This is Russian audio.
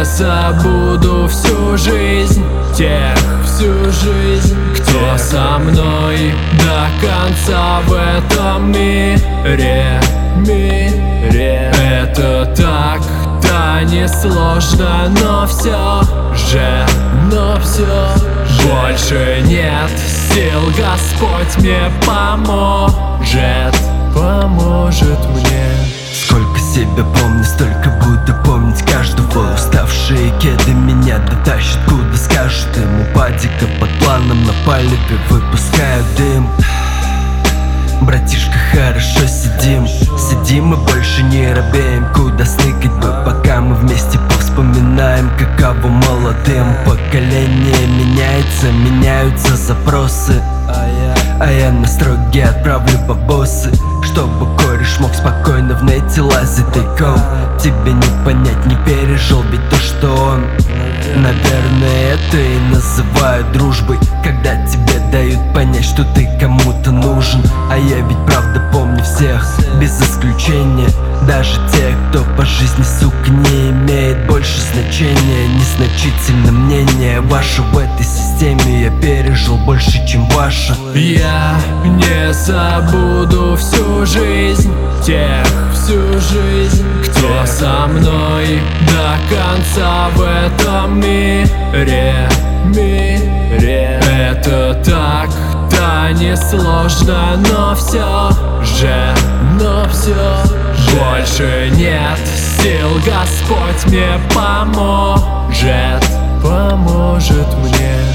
забуду всю жизнь тех, всю жизнь, кто со мной до конца в этом мире. Это так-то несложно, но все же, больше нет сил, Господь мне поможет мне. Сколько себя помню, столько буду помнить каждого. Уставшие кеды меня дотащат, куда скажут ему. Падика под планом на палубе выпускаю дым. Братишка, хорошо сидим и больше не робеем. Куда сныкать бы, пока мы вместе повспоминаем, каково молодым. Поколение меняется, меняются запросы, а я на строге отправлю бабосы, чтобы кореш мог спокойно в нете лазить тайком. Тебе не понять, не пережил ведь то, что он. Наверное, это и называют дружбой, когда тебе дают понять, что ты кому-то нужен. А я ведь правда помню всех, без исключения. Даже тех, кто по жизни, сука, не имеет больше значения. Незначительно мнение ваше в этой системе. Я пережил больше, чем ваше. Я не забуду всю жизнь тех, всю жизнь, кто со мной до конца в этом мире. Это так-то несложно, но все же, больше нет сил, Господь мне поможет мне.